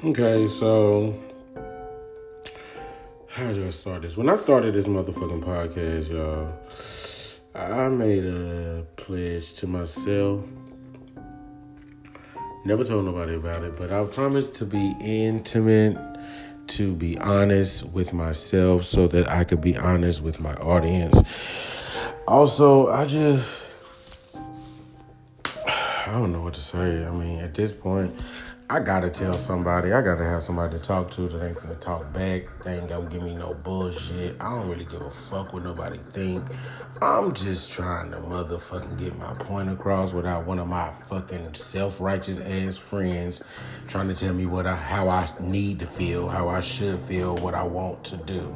Okay, so how do I start this? When I started this motherfucking podcast, y'all, I made a pledge to myself. Never told nobody about it, but I promised to be intimate, to be honest with myself so that I could be honest with my audience. Also, I don't know what to say. I mean, at this point, I gotta tell somebody. I gotta have somebody to talk to that ain't finna talk back. They ain't gonna give me no bullshit. I don't really give a fuck what nobody think. I'm just trying to motherfucking get my point across without one of my fucking self-righteous ass friends trying to tell me how I need to feel, how I should feel, what I want to do.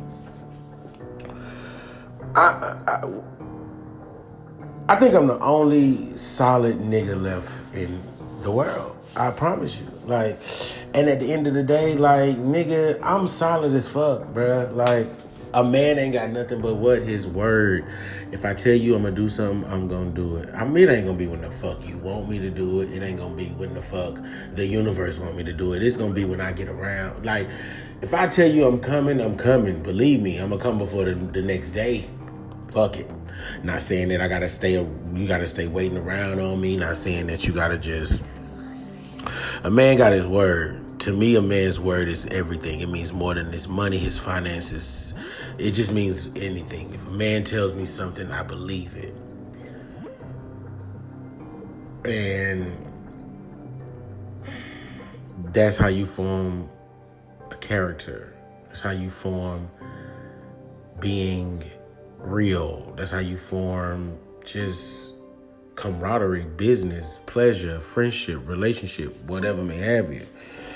I think I'm the only solid nigga left in the world. I promise you. Like, and at the end of the day, like, nigga, I'm solid as fuck, bruh. Like, a man ain't got nothing but what? His word. If I tell you I'm gonna do something, I'm gonna do it. I mean, it ain't gonna be when the fuck you want me to do it. It ain't gonna be when the fuck the universe want me to do it. It's gonna be when I get around. Like, if I tell you I'm coming, I'm coming. Believe me, I'm gonna come before the next day. Fuck it. Not saying that you gotta stay waiting around on me. Not saying that you gotta just... A man got his word. To me, a man's word is everything. It means more than his money, his finances. It just means anything. If a man tells me something, I believe it. And that's how you form a character. That's how you form being real. That's how you form just camaraderie, business, pleasure, friendship, relationship, whatever may have you.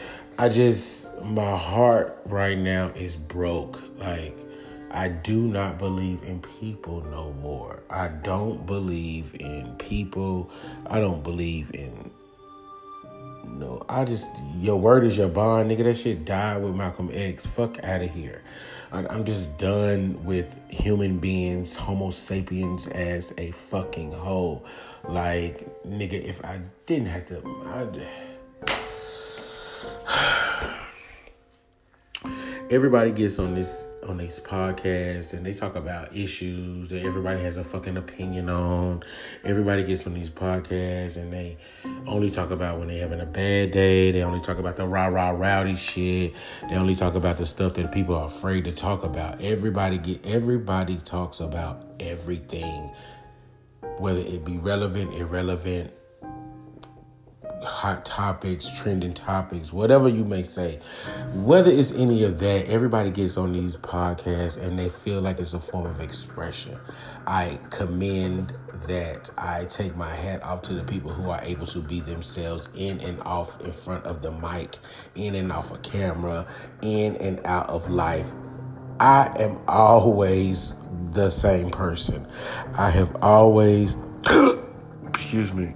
My heart right now is broke. Like, I do not believe in people no more. I don't believe in people. I don't believe in... No, your word is your bond, nigga. That shit died with Malcolm X. Fuck out of here. I'm just done with human beings, Homo sapiens as a fucking whole. Like, nigga, if I didn't have to... Everybody gets on this podcast and they talk about issues that everybody has a fucking opinion on. Everybody gets on these podcasts and they only talk about when they're having a bad day. They only talk about the rowdy shit. They only talk about the stuff that people are afraid to talk about. Everybody talks about everything, whether it be relevant, irrelevant, hot topics, trending topics, whatever you may say. Whether it's any of that, everybody gets on these podcasts and they feel like it's a form of expression. I commend that. I take my hat off to the people who are able to be themselves in and off in front of the mic, in and off a camera, in and out of life. I am always the same person. I have always excuse me,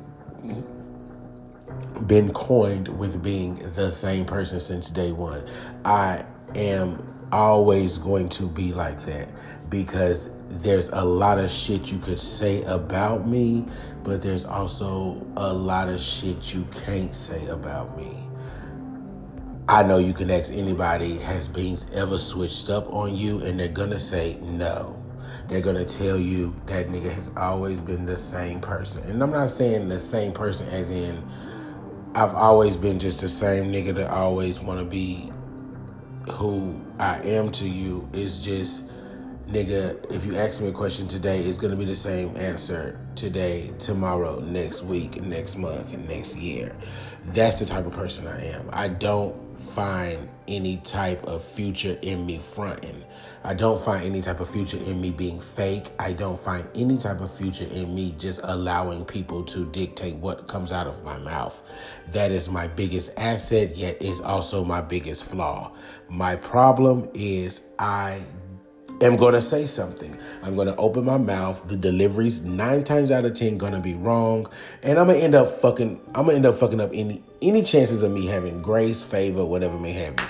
been coined with being the same person since day one. I am always going to be like that because there's a lot of shit you could say about me, but there's also a lot of shit you can't say about me. I know you can ask anybody, has beans ever switched up on you? And they're gonna say no. They're gonna tell you that nigga has always been the same person. And I'm not saying the same person as in I've always been just the same nigga that always want to be who I am to you. It's just, nigga, if you ask me a question today, it's going to be the same answer today, tomorrow, next week, next month, and next year. That's the type of person I am. I don't find any type of future in me fronting. I don't find any type of future in me being fake. I don't find any type of future in me just allowing people to dictate what comes out of my mouth. That is my biggest asset, yet is also my biggest flaw. My problem is I am going to say something. I'm going to open my mouth. The delivery's 9 times out of 10 going to be wrong. And I'm going to end up fucking up any chances of me having grace, favor, whatever may have me.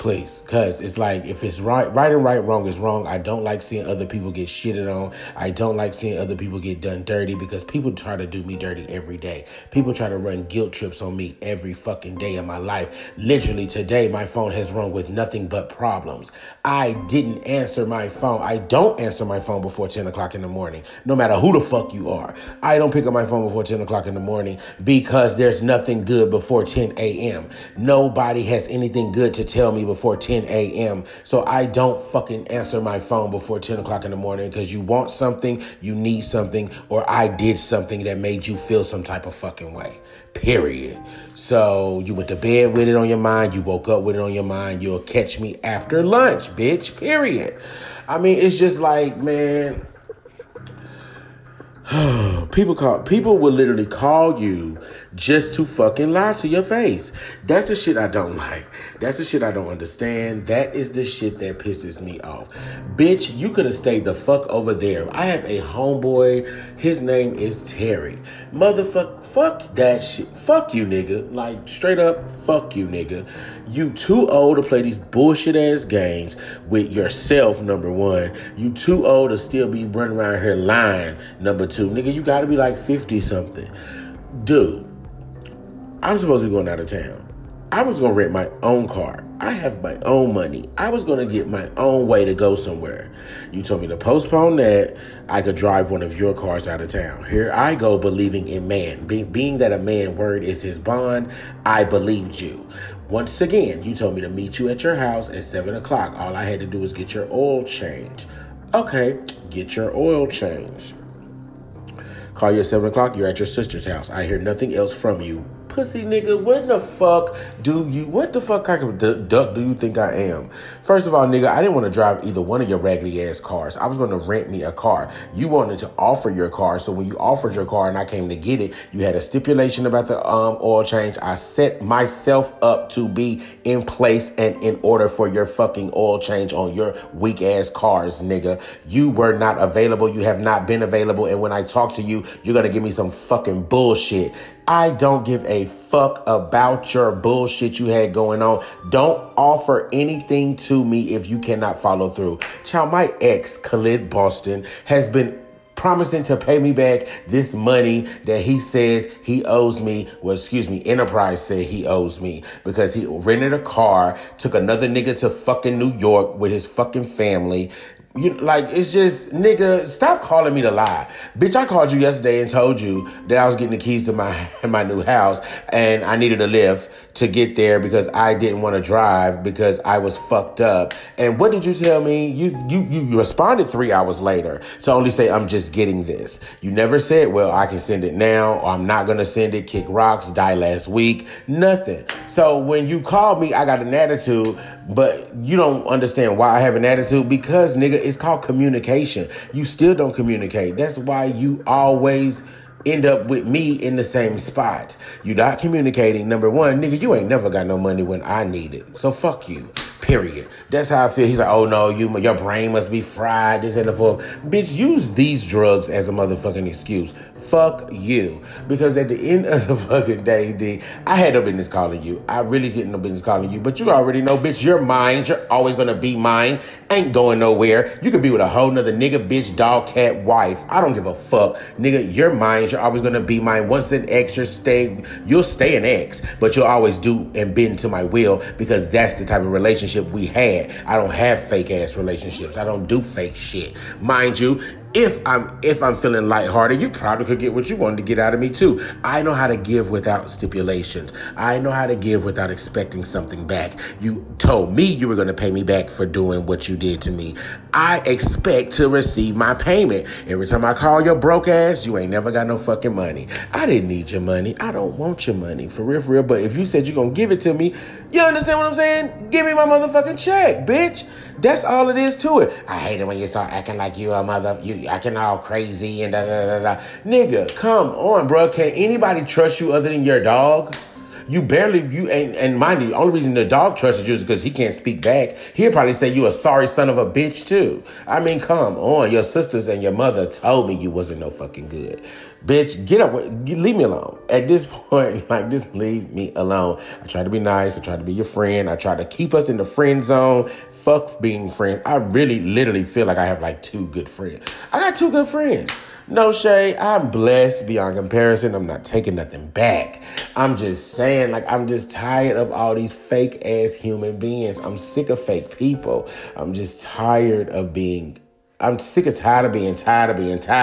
Please. Because it's like, if it's right and right, wrong is wrong. I don't like seeing other people get shitted on. I don't like seeing other people get done dirty, because people try to do me dirty every day. People try to run guilt trips on me every fucking day of my life. Literally today, my phone has rung with nothing but problems. I didn't answer my phone. I don't answer my phone before 10 o'clock in the morning, no matter who the fuck you are. I don't pick up my phone before 10 o'clock in the morning because there's nothing good before 10 a.m. Nobody has anything good to tell me before 10 a.m. So I don't fucking answer my phone before 10 o'clock in the morning, because you want something, you need something, or I did something that made you feel some type of fucking way. Period. So you went to bed with it on your mind. You woke up with it on your mind. You'll catch me after lunch, bitch. Period. I mean, it's just like, man, people will literally call you just to fucking lie to your face. That's the shit I don't like. That's the shit I don't understand. That is the shit that pisses me off. Bitch, you could have stayed the fuck over there. I have a homeboy. His name is Terry. Motherfucker, fuck that shit. Fuck you, nigga. Like, straight up, fuck you, nigga. You too old to play these bullshit ass games with yourself, number one. You too old to still be running around here lying, number two. Nigga, you gotta be like 50 something. Dude, I'm supposed to be going out of town. I was going to rent my own car. I have my own money. I was going to get my own way to go somewhere. You told me to postpone that. I could drive one of your cars out of town. Here I go, believing in man. Being that a man word is his bond, I believed you. Once again, you told me to meet you at your house at 7 o'clock. All I had to do was get your oil change. Okay, get your oil change. Call you at 7 o'clock, you're at your sister's house. I hear nothing else from you. Pussy nigga, what the fuck kind of duck do you think I am? First of all, nigga, I didn't want to drive either one of your raggedy ass cars. I was going to rent me a car. You wanted to offer your car. So when you offered your car and I came to get it, you had a stipulation about the oil change. I set myself up to be in place and in order for your fucking oil change on your weak ass cars, nigga. You were not available. You have not been available. And when I talk to you, you're going to give me some fucking bullshit. I don't give a fuck about your bullshit you had going on. Don't offer anything to me if you cannot follow through. Child, my ex, Khalid Boston, has been promising to pay me back this money that he says he owes me. Well, excuse me, Enterprise said he owes me because he rented a car, took another nigga to fucking New York with his fucking family. You like, it's just, nigga, stop calling me to lie. Bitch, I called you yesterday and told you that I was getting the keys to my new house and I needed a lift to get there because I didn't want to drive because I was fucked up. And what did you tell me? You responded 3 hours later to only say, I'm just getting this. You never said, well, I can send it now, or I'm not going to send it, kick rocks, die last week, nothing. So when you called me, I got an attitude, but you don't understand why I have an attitude, because, nigga, it's called communication. You still don't communicate. That's why you always end up with me in the same spot. You're not communicating. Number one, nigga, you ain't never got no money when I need it. So fuck you. Period. That's how I feel. He's like, oh no, your brain must be fried, this and the full. Bitch, use these drugs as a motherfucking excuse. Fuck you. Because at the end of the fucking day, D, I had no business calling you. I really didn't no business calling you. But you already know, bitch, you're mine. You're always gonna be mine. Ain't going nowhere. You could be with a whole nother nigga, bitch, dog, cat, wife. I don't give a fuck. Nigga, you're mine. You're always gonna be mine. Once an ex, you'll stay an ex. But you'll always do and bend to my will, because that's the type of relationship we had. I don't have fake ass relationships. I don't do fake shit. Mind you, if I'm feeling lighthearted, you probably could get what you wanted to get out of me too. I know how to give without stipulations. I know how to give without expecting something back. You told me you were going to pay me back for doing what you did to me. I expect to receive my payment. Every time I call your broke ass, you ain't never got no fucking money. I didn't need your money. I don't want your money, for real, for real. But if you said you're going to give it to me, you understand what I'm saying? Give me my motherfucking check, bitch. That's all it is to it. I hate it when you start acting like you a mother, you acting all crazy and da da da da. Nigga, come on, bro. Can anybody trust you other than your dog? You barely, you ain't, and mind you, the only reason the dog trusted you is because he can't speak back. He'll probably say you a sorry son of a bitch too. I mean, come on. Your sisters and your mother told me you wasn't no fucking good. Bitch, get up, leave me alone. At this point, like, just leave me alone. I try to be nice. I try to be your friend. I try to keep us in the friend zone. Fuck being friends. I really, literally feel like I have like 2 good friends. I got 2 good friends. No shade. I'm blessed beyond comparison. I'm not taking nothing back. I'm just saying, like, I'm just tired of all these fake ass human beings. I'm sick of fake people. I'm just tired of being I'm sick and tired of being tired.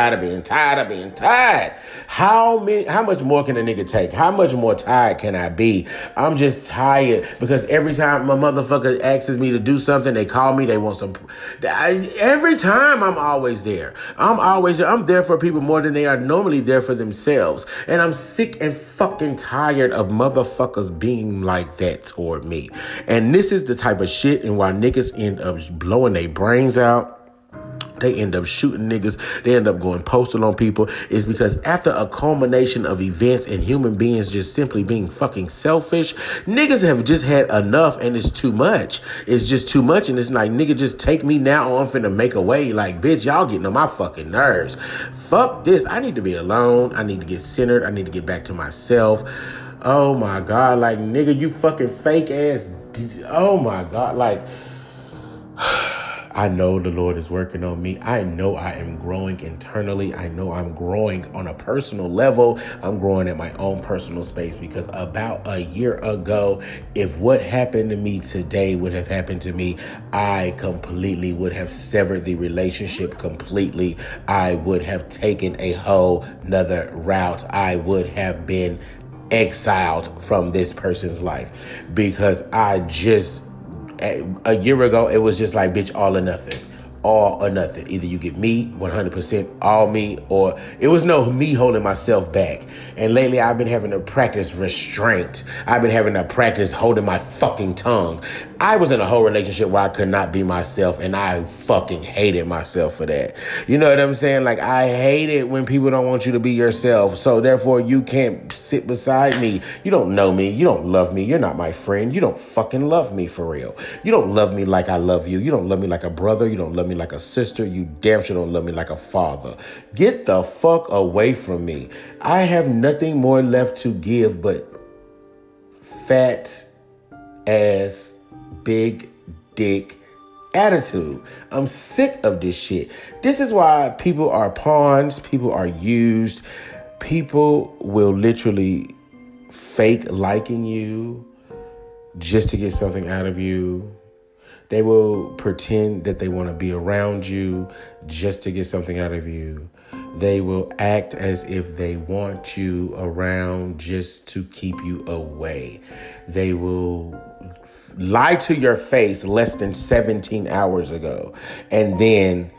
How much more can a nigga take? How much more tired can I be? I'm just tired because every time my motherfucker asks me to do something, they call me, they want some. Every time I'm always there. I'm there for people more than they are normally there for themselves. And I'm sick and fucking tired of motherfuckers being like that toward me. And this is the type of shit and why niggas end up blowing their brains out. They end up shooting niggas. They end up going postal on people. Is because after a culmination of events and human beings just simply being fucking selfish, niggas have just had enough and it's too much. It's just too much and it's like, nigga, just take me now or I'm finna make a way. Like, bitch, y'all getting on my fucking nerves. Fuck this. I need to be alone. I need to get centered. I need to get back to myself. Oh my God. Like, nigga, you fucking fake ass. Oh my God. Like, I know the Lord is working on me. I know I am growing internally. I know I'm growing on a personal level. I'm growing at my own personal space because about a year ago, if what happened to me today would have happened to me, I completely would have severed the relationship completely. I would have taken a whole nother route. I would have been exiled from this person's life because a year ago, it was just like, bitch, all or nothing. All or nothing. Either you get me, 100%, all me, or it was no me holding myself back. And lately, I've been having to practice restraint. I've been having to practice holding my fucking tongue. I was in a whole relationship where I could not be myself, and I fucking hated myself for that. You know what I'm saying? Like, I hate it when people don't want you to be yourself. So therefore, you can't sit beside me. You don't know me. You don't love me. You're not my friend. You don't fucking love me for real. You don't love me like I love you. You don't love me like a brother. You don't love me like a sister. You damn sure don't love me like a father. Get the fuck away from me. I have nothing more left to give but fat ass, big dick attitude. I'm sick of this shit. This is why people are pawns. People are used. People will literally fake liking you just to get something out of you. They will pretend that they want to be around you just to get something out of you. They will act as if they want you around just to keep you away. They will lie to your face less than 17 hours ago and then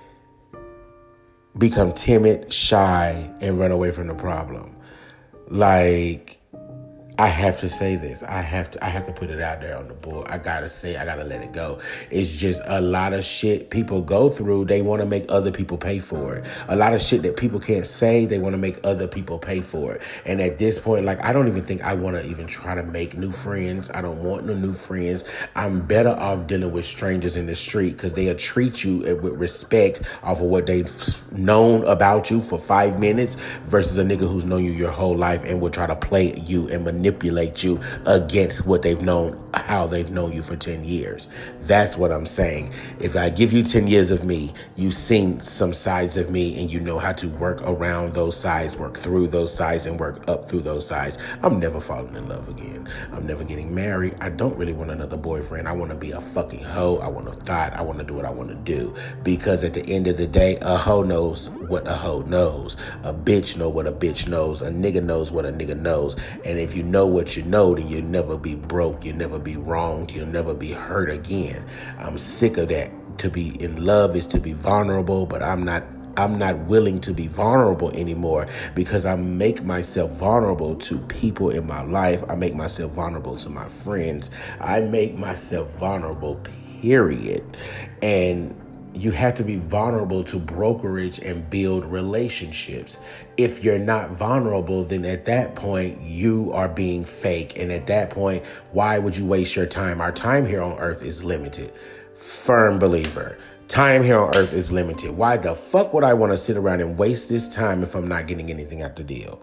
become timid, shy, and run away from the problem. Like, I have to say this. I have to put it out there on the board. I gotta let it go. It's just a lot of shit people go through. They want to make other people pay for it. A lot of shit that people can't say, they want to make other people pay for it. And at this point, like, I don't even think I want to even try to make new friends. I don't want no new friends. I'm better off dealing with strangers in the street because they'll treat you with respect off of what they've known about you for 5 minutes versus a nigga who's known you your whole life and will try to play you and manipulate you against what they've known, how they've known you for 10 years. That's what I'm saying. If I give you 10 years of me, you've seen some sides of me and you know how to work around those sides, work through those sides, and work up through those sides. I'm never falling in love again. I'm never getting married. I don't really want another boyfriend. I want to be a fucking hoe. I want to thot. I want to do what I want to do. Because at the end of the day, a hoe knows what a hoe knows. A bitch knows what a bitch knows. A nigga knows what a nigga knows. And if you know what you know, then you'll never be broke. You'll never be wronged. You'll never be hurt again. I'm sick of that. To be in love is to be vulnerable, but I'm not willing to be vulnerable anymore because I make myself vulnerable to people in my life. I make myself vulnerable to my friends. I make myself vulnerable, period. And you have to be vulnerable to brokerage and build relationships. If you're not vulnerable, then at that point, you are being fake. And at that point, why would you waste your time? Our time here on earth is limited. Firm believer. Time here on earth is limited. Why the fuck would I want to sit around and waste this time if I'm not getting anything out the deal?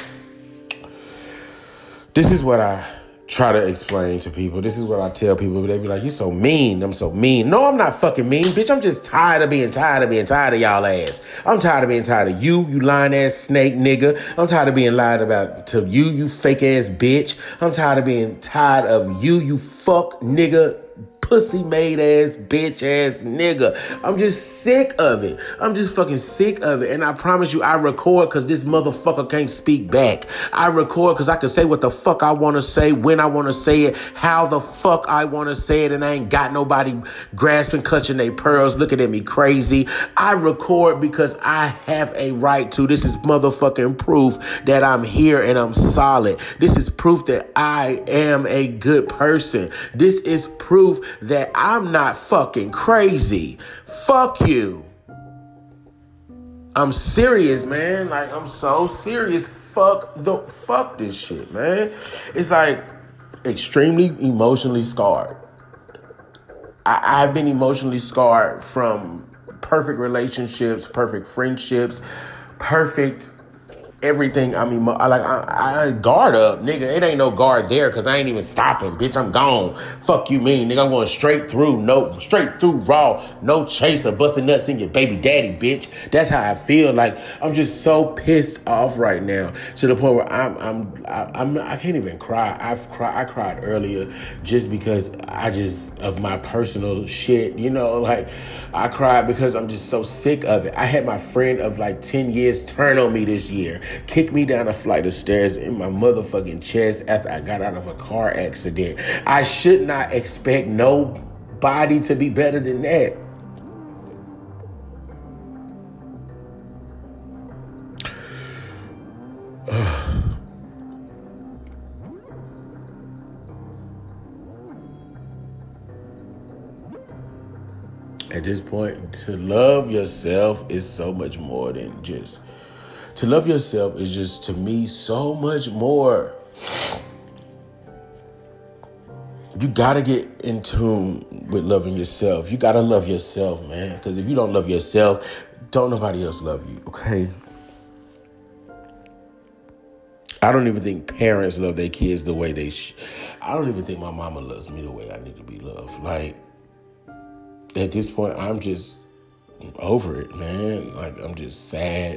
This is what I try to explain to people. This is what I tell people. They be like, you so mean. I'm so mean. No, I'm not fucking mean, bitch. I'm just tired of tired of y'all ass. I'm tired of being tired of you lying ass snake nigga. I'm tired of being lied about to you fake ass bitch. I'm tired of being tired of you fuck nigga. Pussy made ass bitch ass nigga. I'm just sick of it. I'm just fucking sick of it. And I promise you, I record because this motherfucker can't speak back. I record because I can say what the fuck I want to say, when I want to say it, how the fuck I want to say it, and I ain't got nobody grasping, clutching their pearls, looking at me crazy. I record because I have a right to. This is motherfucking proof that I'm here and I'm solid. This is proof that I am a good person. This is proof that I'm not fucking crazy. Fuck you. I'm serious, man. Like, I'm so serious. Fuck this shit, man. It's like extremely emotionally scarred. I've been emotionally scarred from perfect relationships, perfect friendships, perfect everything. I mean, I guard up, nigga. It ain't no guard there because I ain't even stopping, bitch. I'm gone. Fuck you mean, nigga. I'm going straight through raw, no chaser, busting nuts in your baby daddy, bitch. That's how I feel. Like, I'm just so pissed off right now to the point where I can't even cry. I cried earlier just because of my personal shit, you know, like I cried because I'm just so sick of it. I had my friend of like 10 years turn on me this year. Kicked me down a flight of stairs in my motherfucking chest after I got out of a car accident. I should not expect nobody to be better than that. At this point, to love yourself is so much more than just... To love yourself is just, to me, so much more. You gotta get in tune with loving yourself. You gotta love yourself, man. Because if you don't love yourself, don't nobody else love you, okay? I don't even think parents love their kids the way they I don't even think my mama loves me the way I need to be loved. Like, at this point, I'm just over it, man. Like, I'm just sad.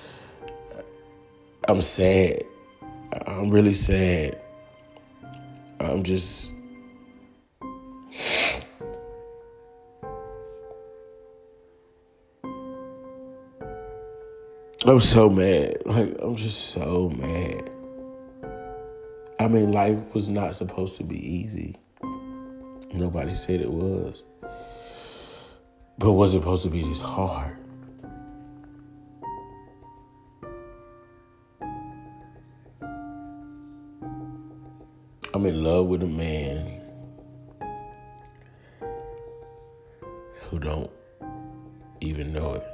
I'm sad. I'm really sad. I'm just... I'm so mad. Like, I'm just so mad. I mean, life was not supposed to be easy. Nobody said it was. But was it supposed to be this hard? I'm in love with a man who don't even know it.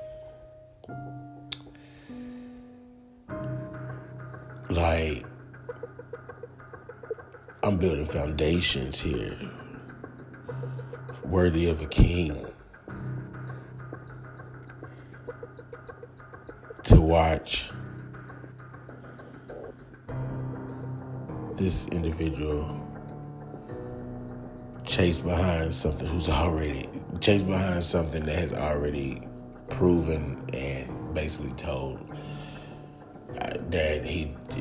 Like, I'm building foundations here worthy of a king. To watch this individual chase behind something that has already proven and basically told that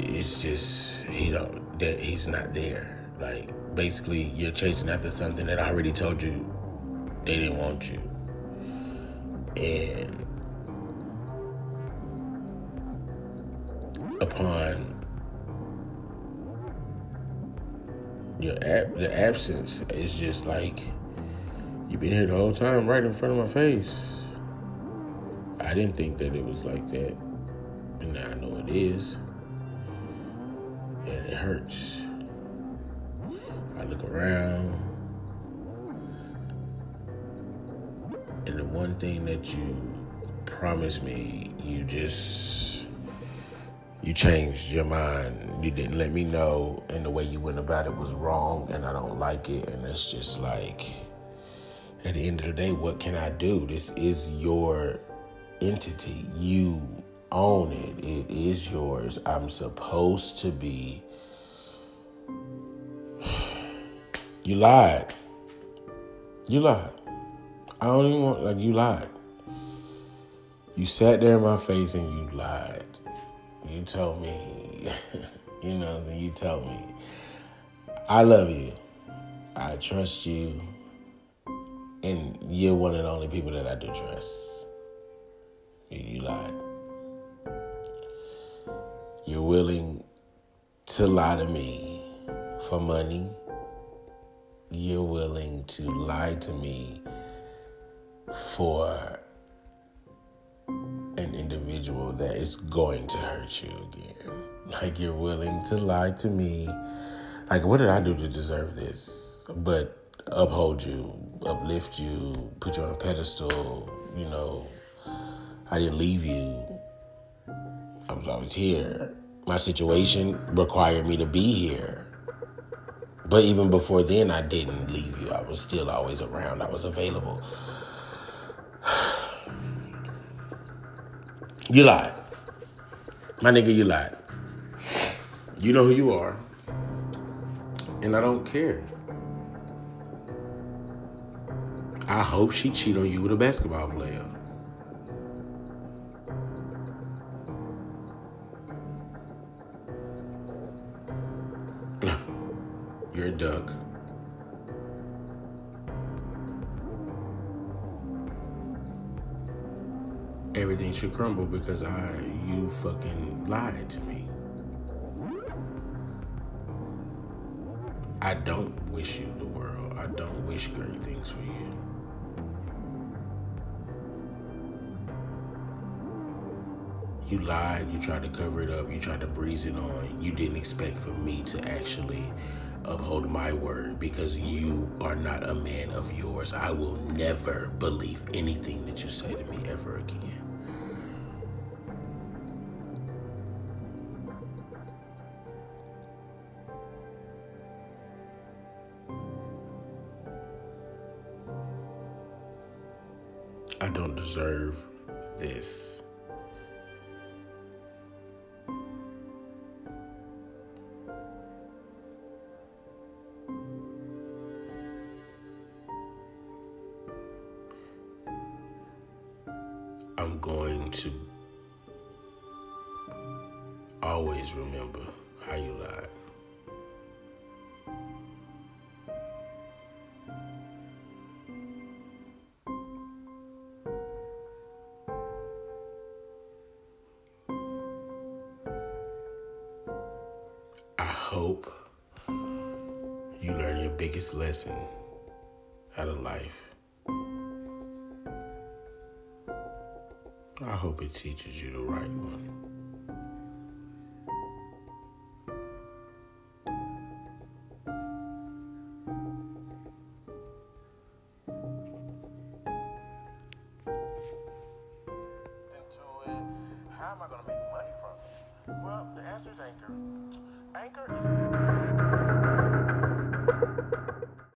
that he's not there. Like, basically, you're chasing after something that I already told you they didn't want you. And upon the absence, it's just like, you've been here the whole time right in front of my face. I didn't think that it was like that, but now I know it is. And it hurts. I look around. And the one thing that you promised me, you changed your mind. You didn't let me know, and the way you went about it was wrong, and I don't like it. And it's just like, at the end of the day, what can I do? This is your entity. You own it. It is yours. I'm supposed to be. You lied. You lied. I don't even want, like, you lied. You sat there in my face and you lied. You told me, you told me, I love you. I trust you. And you're one of the only people that I do trust. You lied. You're willing to lie to me for money. You're willing to lie to me for an individual that is going to hurt you again. Like, you're willing to lie to me. Like, what did I do to deserve this? But uphold you, uplift you, put you on a pedestal. I didn't leave you. I was always here. My situation required me to be here. But even before then, I didn't leave you. I was still always around. I was available. You lied. My nigga, you lied. You know who you are. And I don't care. I hope she cheat on you with a basketball player. You're a duck. Everything should crumble because you fucking lied to me. I don't wish you the world. I don't wish great things for you. You lied, you tried to cover it up, you tried to breeze it on. You didn't expect for me to actually uphold my word because you are not a man of yours. I will never believe anything that you say to me ever again. I don't deserve this. I'm going to always remember how you lied. I hope you learn your biggest lesson out of life. I hope it teaches you the right one. How am I going to make money from it? Well, the answer is Anchor. Anchor is...